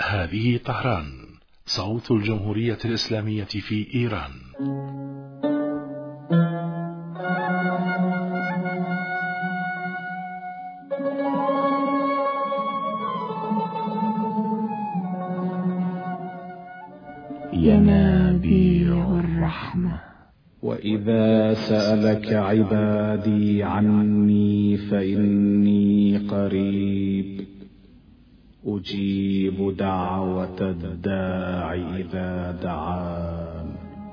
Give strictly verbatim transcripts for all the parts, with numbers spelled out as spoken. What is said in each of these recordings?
هذه طهران، صوت الجمهورية الإسلامية في إيران. ينابيع الرحمة. وإذا سألك عبادي عني فإني قريب أجيب دعوة الداع إذا دعان.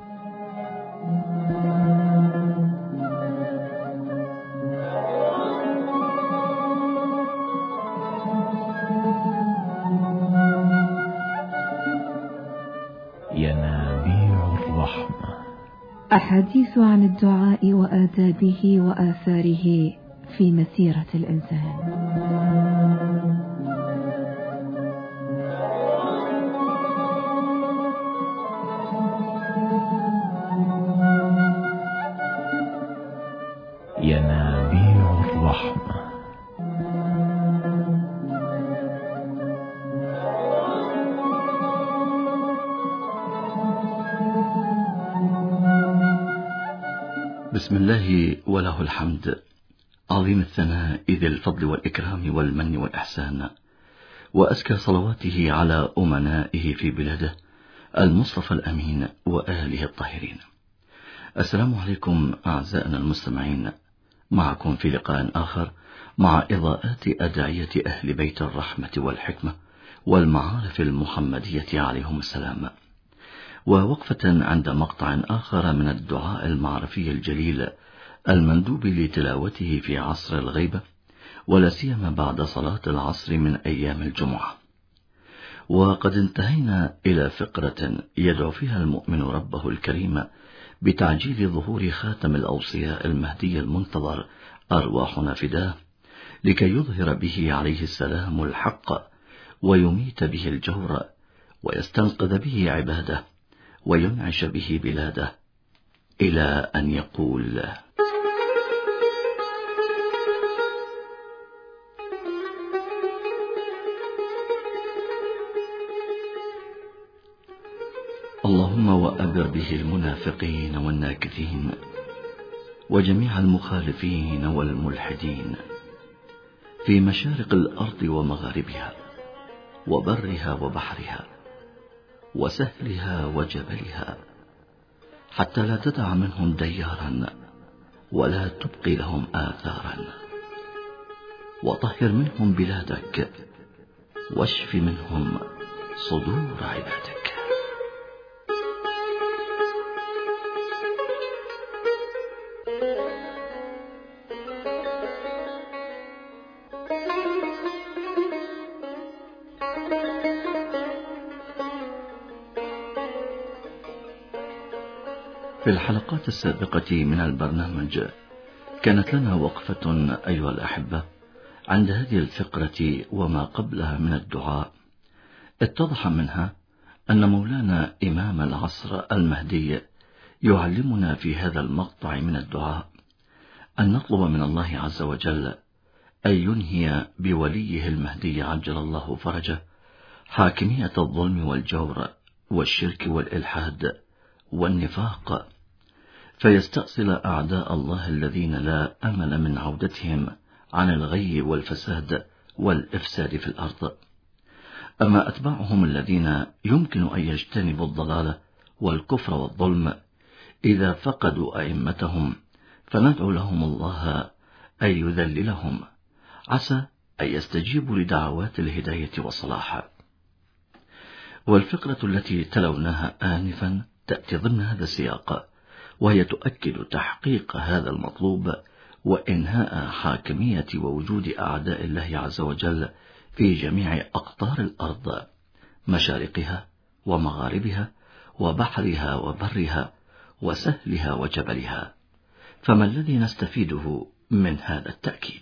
ينابيع الرحمة. أحاديث عن الدعاء وآدابه وآثاره في مسيرة الإنسان. ينابيع الرحمة. بسم الله وله الحمد، عظيم الثناء ذي الفضل والإكرام والمن والإحسان، وأزكى صلواته على أمنائه في بلاده المصطفى الأمين وآله الطاهرين. السلام عليكم أعزائنا المستمعين، معكم في لقاء آخر مع إضاءات أدعية أهل بيت الرحمة والحكمة والمعارف المحمدية عليهم السلام، ووقفة عند مقطع آخر من الدعاء المعرفي الجليل المندوب لتلاوته في عصر الغيبة، ولا سيما بعد صلاة العصر من أيام الجمعة. وقد انتهينا إلى فقرة يدعو فيها المؤمن ربه الكريم بتعجيل ظهور خاتم الأوصياء المهدي المنتظر أرواحنا فداه، لكي يظهر به عليه السلام الحق ويميت به الجور ويستنقذ به عباده وينعش به بلاده، إلى أن يقول: اللهم وأبر به المنافقين والناكثين وجميع المخالفين والملحدين في مشارق الأرض ومغاربها وبرها وبحرها وسهلها وجبلها، حتى لا تدع منهم ديارا ولا تبقي لهم آثارا، وطهر منهم بلادك واشف منهم صدور عبادك. في الحلقات السابقة من البرنامج كانت لنا وقفة أيها الأحبة عند هذه الفقرة وما قبلها من الدعاء. اتضح منها أن مولانا إمام العصر المهدي يعلمنا في هذا المقطع من الدعاء أن نطلب من الله عز وجل أن ينهي بوليه المهدي عجل الله فرجه حاكمية الظلم والجور والشرك والإلحاد والنفاق، فيستأصل أعداء الله الذين لا أمل من عودتهم عن الغي والفساد والإفساد في الأرض. أما أتباعهم الذين يمكن أن يجتنبوا الضلال والكفر والظلم إذا فقدوا أئمتهم، فندعو لهم الله أن يذللهم، عسى أن يستجيبوا لدعوات الهداية والصلاح. والفقرة التي تلوناها آنفا تأتي ضمن هذا السياق، وهي تؤكد تحقيق هذا المطلوب وإنهاء حاكمية ووجود أعداء الله عز وجل في جميع أقطار الأرض، مشارقها ومغاربها وبحرها وبرها وسهلها وجبلها. فما الذي نستفيده من هذا التأكيد؟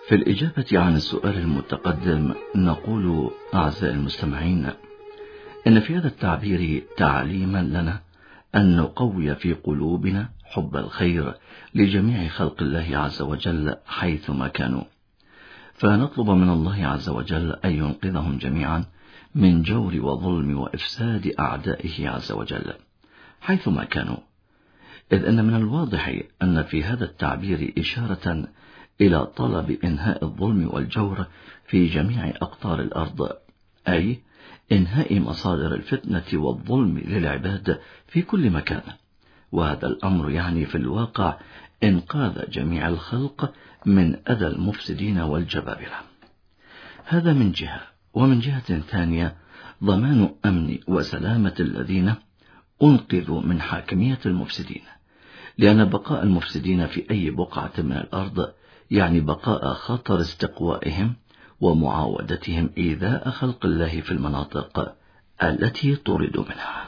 في الإجابة عن السؤال المتقدم نقول أعزائي المستمعين إن في هذا التعبير تعليما لنا أن نقوي في قلوبنا حب الخير لجميع خلق الله عز وجل حيثما كانوا، فنطلب من الله عز وجل أن ينقذهم جميعا من جور وظلم وإفساد أعدائه عز وجل حيثما كانوا، إذ أن من الواضح أن في هذا التعبير إشارة إلى طلب إنهاء الظلم والجور في جميع أقطار الأرض، أي إنهاء مصادر الفتنة والظلم للعباد في كل مكان، وهذا الأمر يعني في الواقع إنقاذ جميع الخلق من أذى المفسدين والجبابرة. هذا من جهة، ومن جهة ثانية ضمان أمن وسلامة الذين أنقذوا من حاكمية المفسدين، لأن بقاء المفسدين في أي بقعة من الأرض يعني بقاء خطر استقوائهم ومعاودتهم إيذاء خلق الله في المناطق التي طردوا منها.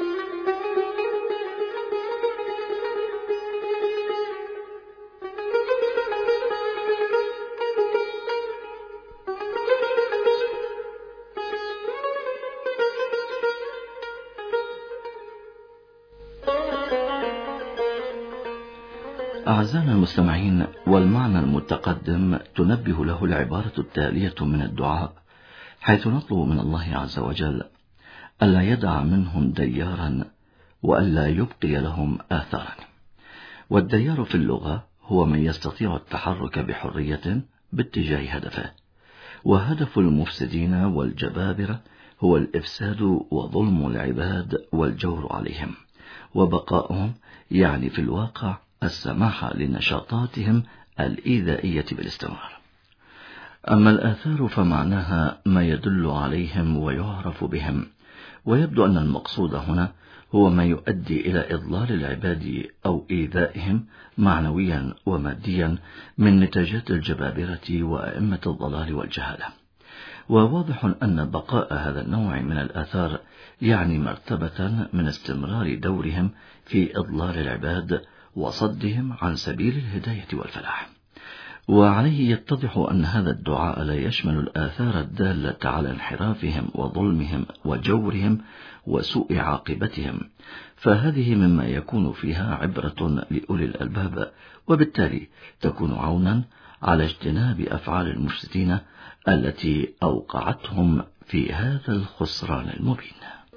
أعزائنا المستمعين، والمعنى المتقدم تنبه له العبارة التالية من الدعاء، حيث نطلب من الله عز وجل ألا يدع منهم ديارا وألا يبقي لهم آثارا. والديار في اللغة هو من يستطيع التحرك بحرية باتجاه هدفه، وهدف المفسدين والجبابرة هو الإفساد وظلم العباد والجور عليهم، وبقاؤهم يعني في الواقع السماح لنشاطاتهم الإيذائية بالاستمرار. أما الآثار فمعناها ما يدل عليهم ويعرف بهم، ويبدو أن المقصود هنا هو ما يؤدي إلى إضلال العباد أو إيذائهم معنويا وماديا من نتاجات الجبابرة وأئمة الضلال والجهالة. وواضح أن بقاء هذا النوع من الآثار يعني مرتبة من استمرار دورهم في إضلال العباد وصدهم عن سبيل الهداية والفلاح. وعليه يتضح أن هذا الدعاء لا يشمل الآثار الدالة على انحرافهم وظلمهم وجورهم وسوء عاقبتهم، فهذه مما يكون فيها عبرة لأولي الألباب، وبالتالي تكون عونا على اجتناب أفعال المفسدين التي أوقعتهم في هذا الخسران المبين.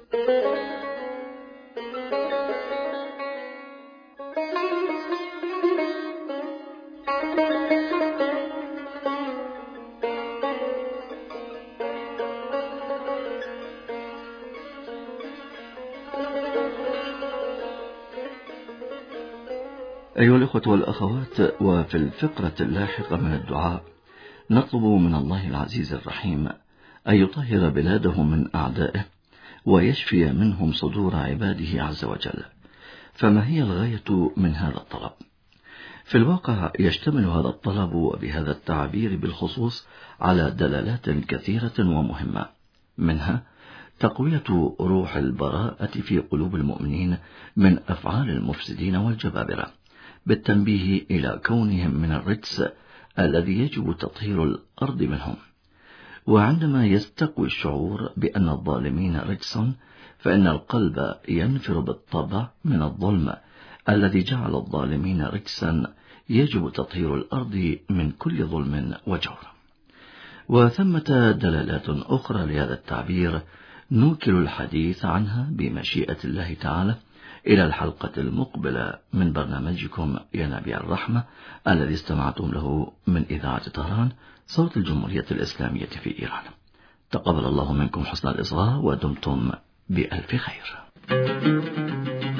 أيها الأخوة والأخوات، وفي الفقرة اللاحقة من الدعاء نطلب من الله العزيز الرحيم أن يطهر بلاده من أعدائه ويشفي منهم صدور عباده عز وجل. فما هي الغاية من هذا الطلب؟ في الواقع يشتمل هذا الطلب وبهذا التعبير بالخصوص على دلالات كثيرة ومهمة، منها تقوية روح البراءة في قلوب المؤمنين من أفعال المفسدين والجبابرة، بالتنبيه إلى كونهم من الرجس الذي يجب تطهير الأرض منهم. وعندما يستقوي الشعور بأن الظالمين رجس، فإن القلب ينفر بالطبع من الظلم الذي جعل الظالمين رجسا يجب تطهير الأرض من كل ظلم وجور. وثمة دلالات أخرى لهذا التعبير نوكل الحديث عنها بمشيئة الله تعالى إلى الحلقة المقبلة من برنامجكم ينابيع الرحمة الذي استمعتم له من إذاعة طهران، صوت الجمهورية الإسلامية في إيران. تقبل الله منكم حسن الإصغاء ودمتم بألف خير.